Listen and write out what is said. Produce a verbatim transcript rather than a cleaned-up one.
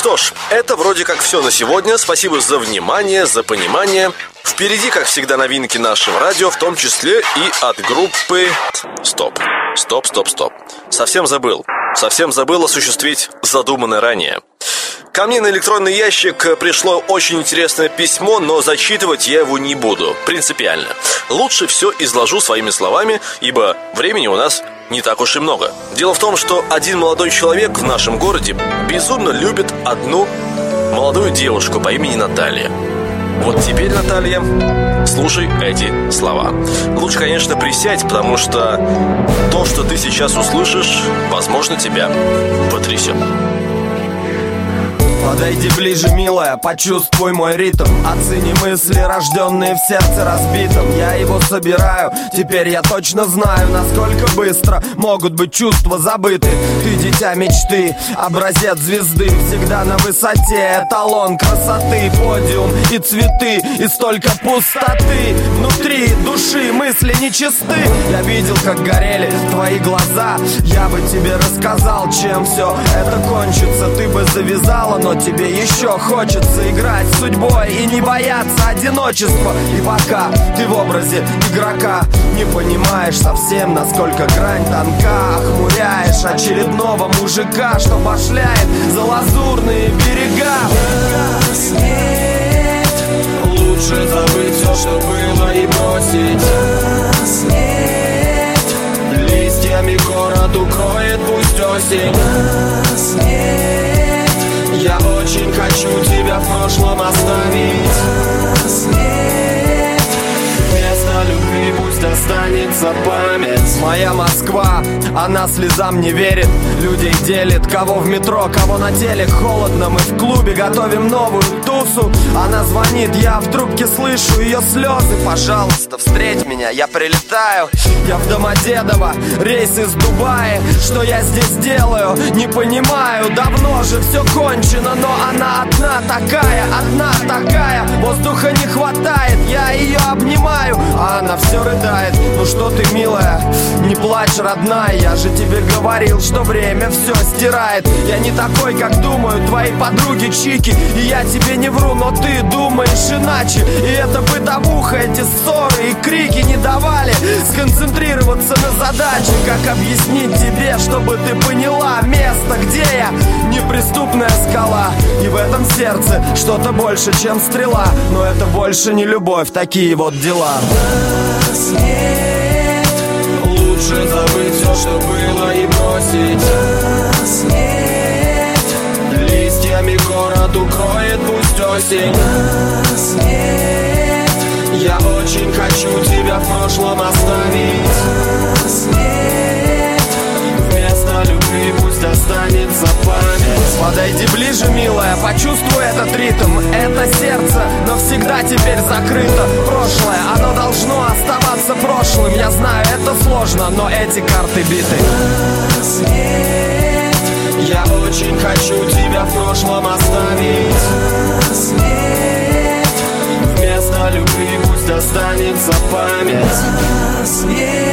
Что ж, это вроде как все на сегодня. Спасибо за внимание, за понимание. Впереди, как всегда, новинки нашего радио, в том числе и от группы... Стоп, стоп, стоп, стоп. Совсем забыл. Совсем забыл осуществить задуманное ранее. Ко мне на электронный ящик пришло очень интересное письмо, но зачитывать я его не буду. Принципиально. Лучше все изложу своими словами, ибо времени у нас не так уж и много. Дело в том, что один молодой человек в нашем городе безумно любит одну молодую девушку по имени Наталья. Вот теперь, Наталья, слушай эти слова. Лучше, конечно, присядь, потому что то, что ты сейчас услышишь, возможно, тебя потрясет. Подойди ближе, милая, почувствуй мой ритм. Оцени мысли, рожденные в сердце разбитом. Я его собираю, теперь я точно знаю, насколько быстро могут быть чувства забыты. Ты дитя мечты, образец звезды, всегда на высоте, эталон красоты, подиум и цветы, и столько пустоты. Внутри души мысли нечисты. Я видел, как горели твои глаза. Я бы тебе рассказал, чем все это кончится. Ты бы завязала, но тебе еще хочется играть с судьбой и не бояться одиночества. И пока ты в образе игрока не понимаешь совсем, насколько грань тонка, охмуряешь очередного мужика, что башляет за лазурные берега. Нас нет, лучше забыть все, что было, и бросить. Нас нет, листьями город укроет, пусть осень. Нас нет, я очень хочу тебя в прошлом оставить. Нас нет, вместо любви пусть останется память. Моя Москва, она слезам не верит, людей делит, кого в метро, кого на телек. Холодно, мы в клубе готовим новую тусу. Она звонит, я в трубке слышу ее слезы. Пожалуйста, встреть меня, я прилетаю. Я в Домодедово, рейс из Дубая. Что я здесь делаю, не понимаю. Давно же все кончено, но она одна такая, одна такая. Воздуха не хватает, я ее обнимаю, а она все рыдает. Ну что ты, милая, не плачь, родная. Я же тебе говорил, что время все стирает. Я не такой, как думают твои подруги чики. И я тебе не вру, но ты думаешь иначе. И это бытовуха, эти ссоры и крики не давали сконцентрироваться на задаче. Как объяснить тебе, чтобы ты поняла место, где я неприступная скала. И в этом сердце что-то больше, чем стрела. Но это больше не любовь, такие вот дела. Нас нет, лучше забыть все, что было, и бросить. Нас нет, листьями город укроет, пусть осень. Нас нет, я очень хочу тебя в прошлом оставить. Нас нет, вместо любви пусть останется память. Подойди ближе, милая, почувствуй этот ритм. Это сердце навсегда теперь закрыто. Прошлое, оно должно оставаться прошлым. Я знаю, это сложно, но эти карты биты. Нас нет, я очень хочу тебя в прошлом оставить. Нас нет, вместо любви пусть останется память. Нас нет.